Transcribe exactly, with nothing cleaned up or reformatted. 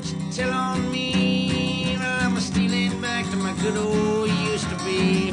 what you tell on me. Well, I'm stealing back to my good old used to be.